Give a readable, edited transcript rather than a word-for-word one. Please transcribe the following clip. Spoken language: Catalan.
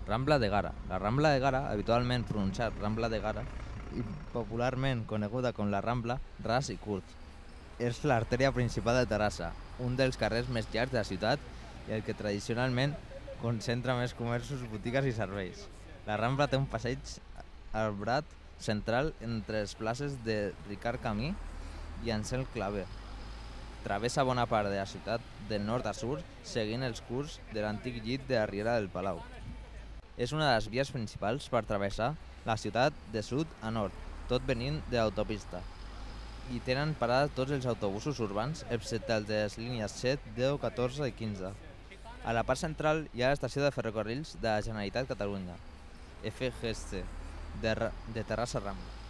Rambla de Gara. La Rambla de Gara, habitualment pronunciat Rambla de Gara i popularment coneguda com la Rambla Ras i Curt, és l'artèria principal de Terrassa, un dels carrers més llargs de la ciutat i el que tradicionalment concentra més comerços, botigues i serveis. La Rambla té un passeig arbrat central entre les places de Ricard Camí i Ansel Clavé. Travessa bona part de la ciutat de nord a sud seguint els curs de l'antic llit de la Riera del Palau. És una de les vies principals per travessar la ciutat de sud a nord, tot venint de l'autopista. I tenen parada tots els autobusos urbans, excepte els de les línies 7, 10, 14 i 15. A la part central hi ha l'estació de ferrocarrils de la Generalitat Catalunya, FGC, de Terrassa Rambla.